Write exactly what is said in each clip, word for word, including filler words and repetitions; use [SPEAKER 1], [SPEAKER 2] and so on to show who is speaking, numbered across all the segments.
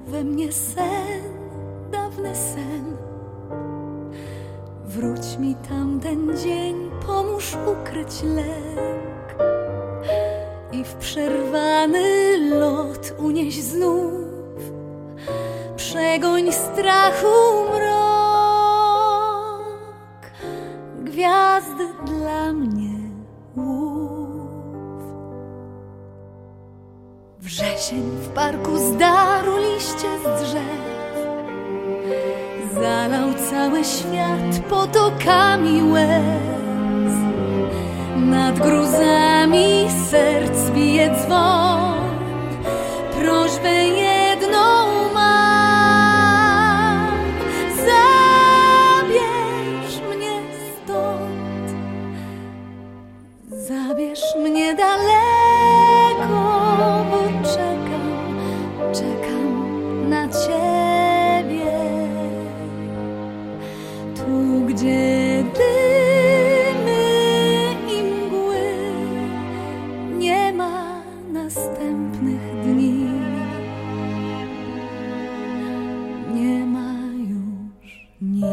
[SPEAKER 1] we mnie sen, dawny sen. Wróć mi tamten dzień, pomóż ukryć lęk i w przerwany lot unieś znów. Przegoń strachu mrok, gwiazdy dla mnie łów. Wrzesień w parku zdarł liście z drzew, zalał cały świat potokami łez. Nad gruzami serc bije dzwon, prośbę jedną mam. Zabierz mnie stąd, zabierz mnie daleko, bo czekam, czekam na Ciebie. Tu, gdzie dymy i mgły, nie ma następnych dni, nie ma już nic.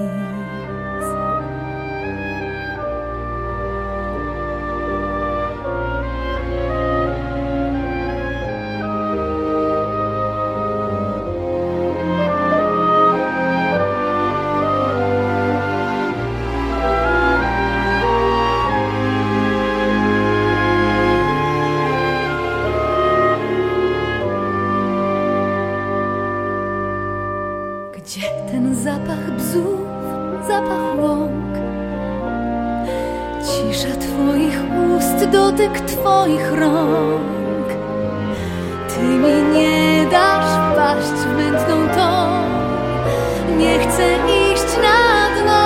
[SPEAKER 1] Gdzie ten zapach bzów, zapach łąk, cisza Twoich ust, dotyk Twoich rąk? Ty mi nie dasz wpaść w mętną toń, nie chcę iść na dno.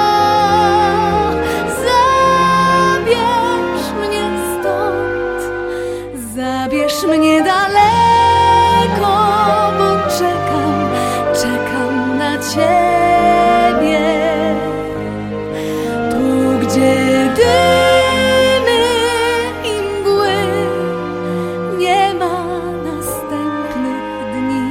[SPEAKER 1] Zabierz mnie stąd, zabierz mnie daleko, bo czekam, czekam na Ciebie. Tu, gdzie dymy i mgły, nie ma następnych dni.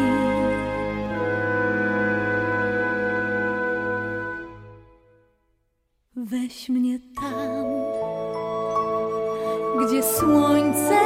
[SPEAKER 1] Weź mnie tam, gdzie słońce